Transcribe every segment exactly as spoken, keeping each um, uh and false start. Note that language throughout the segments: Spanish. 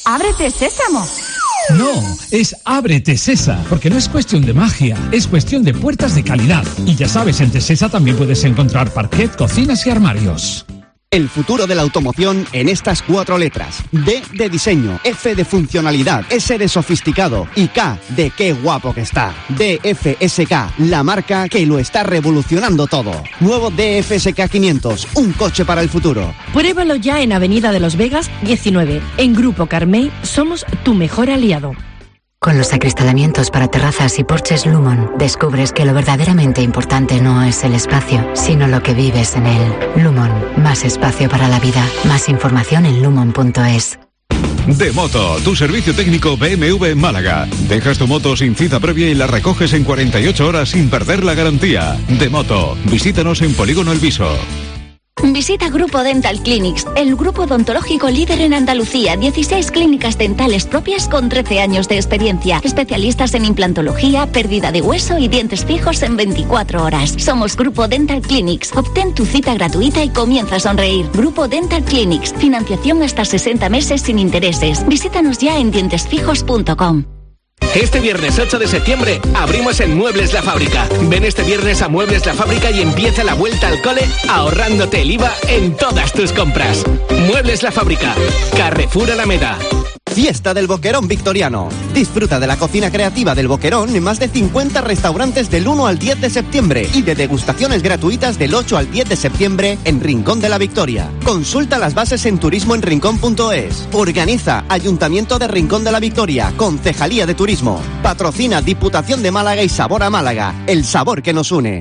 ¡Ábrete, Sésamo! No, es Ábrete Sesa, porque no es cuestión de magia, es cuestión de puertas de calidad. Y ya sabes, en Tesesa también puedes encontrar parquet, cocinas y armarios. El futuro de la automoción en estas cuatro letras. D de diseño, F de funcionalidad, S de sofisticado y K de qué guapo que está. D F S K, la marca que lo está revolucionando todo. Nuevo D F S K quinientos, un coche para el futuro. Pruébalo ya en Avenida de los Vegas diecinueve. En Grupo Carmey somos tu mejor aliado. Con los acristalamientos para terrazas y porches Lumon, descubres que lo verdaderamente importante no es el espacio, sino lo que vives en él. Lumon, más espacio para la vida. Más información en lumon punto es. De Moto, tu servicio técnico B M W en Málaga. Dejas tu moto sin cita previa y la recoges en cuarenta y ocho horas sin perder la garantía. De Moto, visítanos en Polígono El Viso. Visita Grupo Dental Clinics, el grupo odontológico líder en Andalucía. dieciséis clínicas dentales propias con trece años de experiencia. Especialistas en implantología, pérdida de hueso y dientes fijos en veinticuatro horas. Somos Grupo Dental Clinics. Obtén tu cita gratuita y comienza a sonreír. Grupo Dental Clinics. Financiación hasta sesenta meses sin intereses. Visítanos ya en dientes fijos punto com. Este viernes ocho de septiembre abrimos en Muebles La Fábrica. Ven este viernes a Muebles La Fábrica y empieza la vuelta al cole ahorrándote el I V A en todas tus compras. Muebles La Fábrica, Carrefour Alameda. Fiesta del Boquerón Victoriano. Disfruta de la cocina creativa del Boquerón en más de cincuenta restaurantes del uno al diez de septiembre y de degustaciones gratuitas del ocho al diez de septiembre en Rincón de la Victoria. Consulta las bases en turismo en rincón punto es. Organiza Ayuntamiento de Rincón de la Victoria, Concejalía de Turismo. Patrocina Diputación de Málaga y Sabor a Málaga, el sabor que nos une.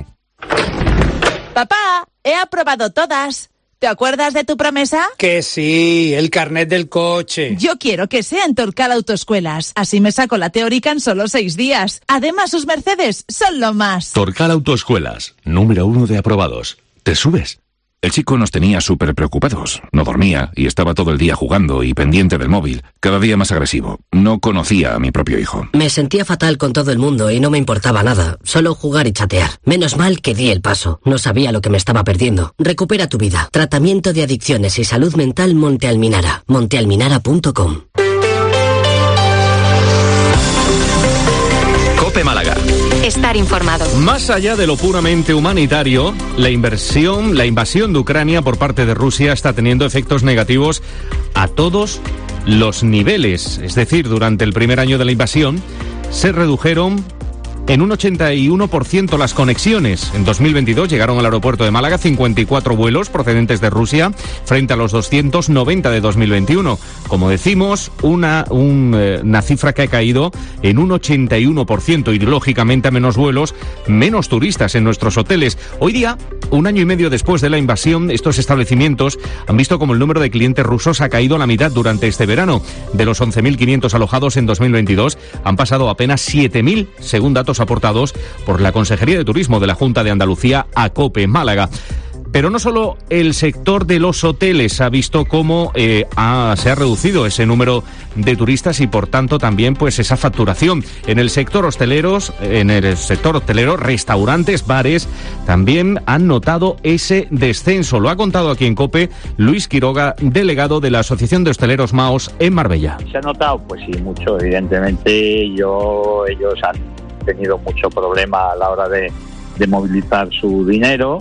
Papá, he aprobado todas. ¿Te acuerdas de tu promesa? Que sí, el carnet del coche. Yo quiero que sea en Torcal Autoescuelas. Así me saco la teórica en solo seis días. Además, sus Mercedes son lo más. Torcal Autoescuelas, número uno de aprobados. ¿Te subes? El chico nos tenía súper preocupados. No dormía y estaba todo el día jugando y pendiente del móvil. Cada día más agresivo. No conocía a mi propio hijo. Me sentía fatal con todo el mundo y no me importaba nada. Solo jugar y chatear. Menos mal que di el paso. No sabía lo que me estaba perdiendo. Recupera tu vida. Tratamiento de adicciones y salud mental Monte Alminara. monte alminara punto com. COPE Málaga. Estar informado. Más allá de lo puramente humanitario, la inversión, la invasión de Ucrania por parte de Rusia está teniendo efectos negativos a todos los niveles. Es decir, durante el primer año de la invasión se redujeron en un ochenta y uno por ciento las conexiones. En dos mil veintidós llegaron al aeropuerto de Málaga cincuenta y cuatro vuelos procedentes de Rusia frente a los doscientos noventa de dos mil veintiuno. Como decimos, una, un, eh, una cifra que ha caído en un ochenta y uno por ciento y, lógicamente, a menos vuelos, menos turistas en nuestros hoteles. Hoy día, un año y medio después de la invasión, estos establecimientos han visto como el número de clientes rusos ha caído a la mitad durante este verano. De los once mil quinientos alojados en dos mil veintidós, han pasado apenas siete mil, según datos aportados por la Consejería de Turismo de la Junta de Andalucía a COPE Málaga. Pero no solo el sector de los hoteles ha visto cómo eh, ha, se ha reducido ese número de turistas y, por tanto, también pues esa facturación. En el sector hosteleros, en el sector hotelero, restaurantes, bares, también han notado ese descenso. Lo ha contado aquí en COPE Luis Quiroga, delegado de la Asociación de Hosteleros Maos en Marbella. ¿Se ha notado? Pues sí, mucho. Evidentemente, yo ellos han tenido mucho problema a la hora de, de movilizar su dinero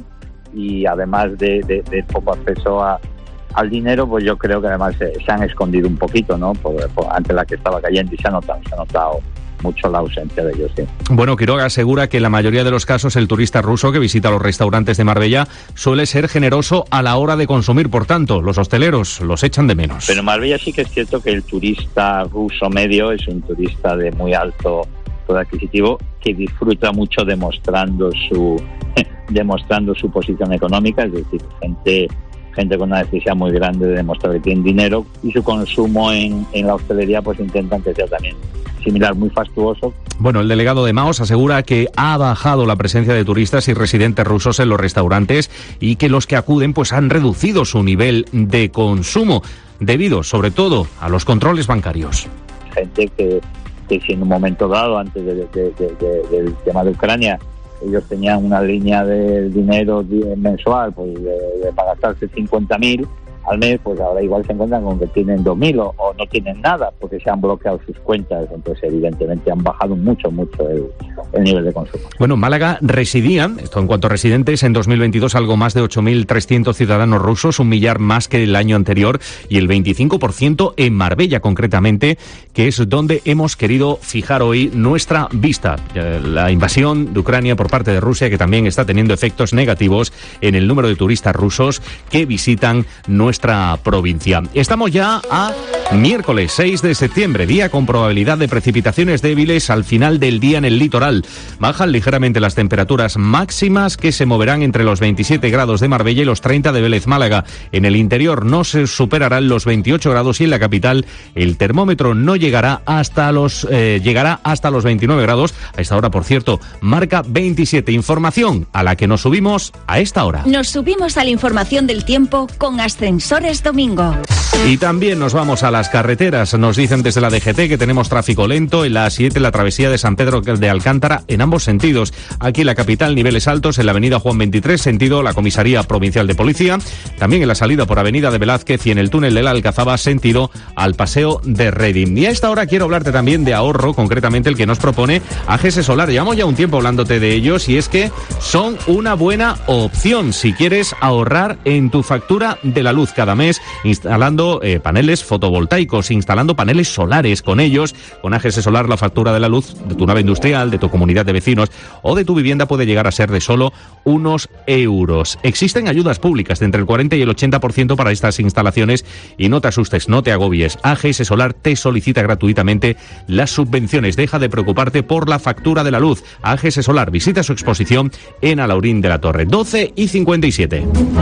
y además de, de, de poco acceso a, al dinero, pues yo creo que además se, se han escondido un poquito, ¿no? Por, por, ante la que estaba cayendo y se ha notado, se ha notado mucho la ausencia de ellos, sí. Bueno, Quiroga asegura que en la mayoría de los casos el turista ruso que visita los restaurantes de Marbella suele ser generoso a la hora de consumir, por tanto, los hosteleros los echan de menos. Pero en Marbella sí que es cierto que el turista ruso medio es un turista de muy alto poder adquisitivo que disfruta mucho demostrando su demostrando su posición económica, es decir, gente gente con una necesidad muy grande de demostrar que tienen dinero, y su consumo en, en la hostelería pues intentan que sea también similar, muy fastuoso. Bueno, el delegado de Maos asegura que ha bajado la presencia de turistas y residentes rusos en los restaurantes y que los que acuden pues han reducido su nivel de consumo debido sobre todo a los controles bancarios. Gente que que si en un momento dado, antes de, de, de, de, del tema de Ucrania, ellos tenían una línea de dinero mensual pues de, de para gastarse cincuenta mil, al mes, pues ahora igual se encuentran con que tienen dos mil o, o no tienen nada porque se han bloqueado sus cuentas. Entonces, evidentemente, han bajado mucho, mucho el, el nivel de consumo. Bueno, en Málaga residían, esto en cuanto a residentes, en dos mil veintidós algo más de ocho mil trescientos ciudadanos rusos, un millar más que el año anterior, y el veinticinco por ciento en Marbella, concretamente, que es donde hemos querido fijar hoy nuestra vista. La invasión de Ucrania por parte de Rusia, que también está teniendo efectos negativos en el número de turistas rusos que visitan nuestra nuestra provincia. Estamos ya a miércoles seis de septiembre, día con probabilidad de precipitaciones débiles al final del día en el litoral. Bajan ligeramente las temperaturas máximas, que se moverán entre los veintisiete grados de Marbella y los treinta de Vélez Málaga. En el interior no se superarán los veintiocho grados y en la capital el termómetro no llegará hasta los eh, llegará hasta los veintinueve grados. A esta hora, por cierto, marca veintisiete. Información a la que nos subimos a esta hora. Nos subimos a la información del tiempo con Ascensores Domingo. Y también nos vamos a las carreteras. Nos dicen desde la D G T que tenemos tráfico lento en la A siete, la travesía de San Pedro de Alcántara, en ambos sentidos. Aquí en la capital, niveles altos en la avenida Juan veintitrés, sentido la Comisaría Provincial de Policía. También en la salida por avenida de Velázquez y en el túnel de la Alcazaba, sentido al paseo de Redim. Y a esta hora quiero hablarte también de ahorro, concretamente el que nos propone A G S Solar. Llevamos ya un tiempo hablándote de ellos y es que son una buena opción si quieres ahorrar en tu factura de la luz cada mes, instalando eh, paneles fotovoltaicos, instalando paneles solares. Con ellos, con A G S Solar, la factura de la luz de tu nave industrial, de tu comunidad de vecinos o de tu vivienda puede llegar a ser de solo unos euros. Existen ayudas públicas de entre el cuarenta y el ochenta por ciento para estas instalaciones y no te asustes, no te agobies. A G S Solar te solicita gratuitamente las subvenciones. Deja de preocuparte por la factura de la luz. A G S Solar, visita su exposición en Alaurín de la Torre. doce y cincuenta y siete.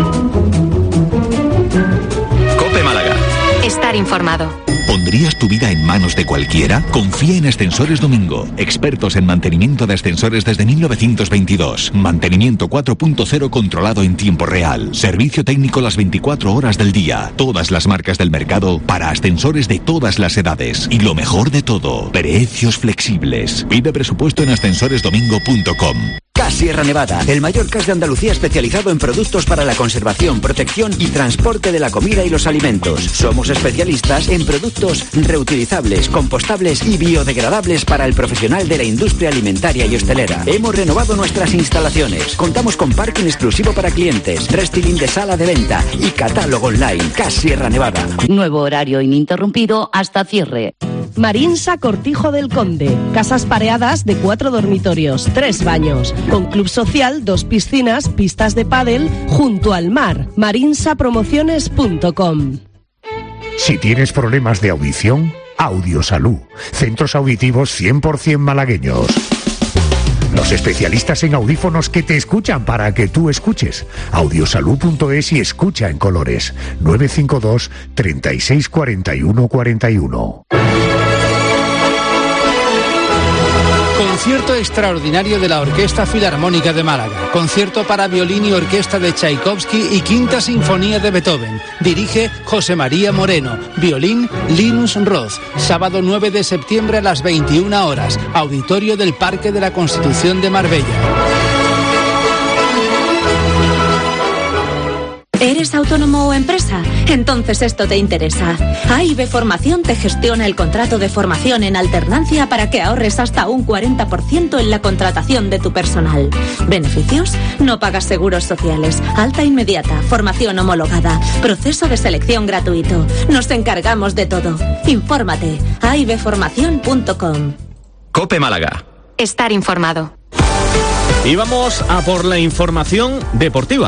Cope Málaga. Estar informado. ¿Pondrías tu vida en manos de cualquiera? Confía en Ascensores Domingo, expertos en mantenimiento de ascensores desde mil novecientos veintidós. Mantenimiento cuatro punto cero controlado en tiempo real. Servicio técnico las veinticuatro horas del día. Todas las marcas del mercado para ascensores de todas las edades. Y lo mejor de todo, precios flexibles. Pide presupuesto en ascensores domingo punto com. CAS Sierra Nevada, el mayor CAS de Andalucía especializado en productos para la conservación, protección y transporte de la comida y los alimentos. Somos especialistas en productos reutilizables, compostables y biodegradables para el profesional de la industria alimentaria y hostelera. Hemos renovado nuestras instalaciones. Contamos con parking exclusivo para clientes, restyling de sala de venta y catálogo online. CAS Sierra Nevada. Nuevo horario ininterrumpido hasta cierre. Marinsa Cortijo del Conde. Casas pareadas de cuatro dormitorios, tres baños. Con club social, dos piscinas, pistas de pádel, junto al mar. marinsa promociones punto com. Si tienes problemas de audición, Audiosalud. Centros auditivos cien por ciento malagueños. Los especialistas en audífonos que te escuchan para que tú escuches. audiosalud punto es y escucha en colores. nueve cinco dos, treinta y seis, cuarenta y uno, cuarenta y uno. Concierto extraordinario de la Orquesta Filarmónica de Málaga. Concierto para violín y orquesta de Tchaikovsky y Quinta Sinfonía de Beethoven. Dirige José María Moreno. Violín, Linus Roth. Sábado nueve de septiembre a las veintiuna horas. Auditorio del Parque de la Constitución de Marbella. ¿Eres autónomo o empresa? Entonces esto te interesa. A I B Formación te gestiona el contrato de formación en alternancia para que ahorres hasta un cuarenta por ciento en la contratación de tu personal. ¿Beneficios? No pagas seguros sociales, alta inmediata, formación homologada, proceso de selección gratuito. Nos encargamos de todo. Infórmate. a i b formación punto com. Cope Málaga. Estar informado. Y vamos a por la información deportiva.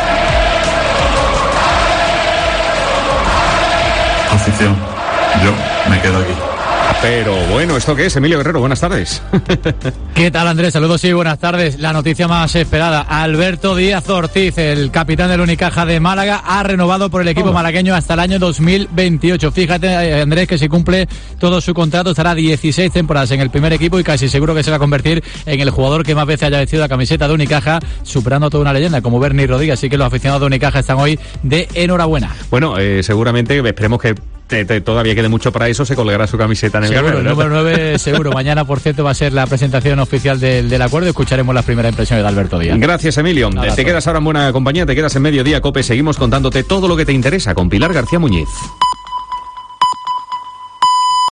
Afición, yo me quedo aquí. Pero bueno, ¿esto qué es? Emilio Guerrero, buenas tardes. ¿Qué tal, Andrés? Saludos y buenas tardes. La noticia más esperada. Alberto Díaz Ortiz, el capitán del Unicaja de Málaga, ha renovado por el equipo oh. malagueño hasta el año dos mil veintiocho. Fíjate, Andrés, que si cumple todo su contrato estará dieciséis temporadas en el primer equipo y casi seguro que se va a convertir en el jugador que más veces haya vestido la camiseta de Unicaja, superando a toda una leyenda como Bernie Rodríguez. Así que los aficionados de Unicaja están hoy de enhorabuena. Bueno, eh, seguramente esperemos que te, te, todavía quede mucho para eso, se colgará su camiseta en el seguro, carnet. el número nueve seguro. Mañana, por cierto, va a ser la presentación oficial del, del acuerdo. Escucharemos las primeras impresiones de Alberto Díaz. Gracias, Emilio. Nada, te quedas ahora en buena compañía, te quedas en Mediodía Cope. Seguimos contándote todo lo que te interesa con Pilar García Muñiz.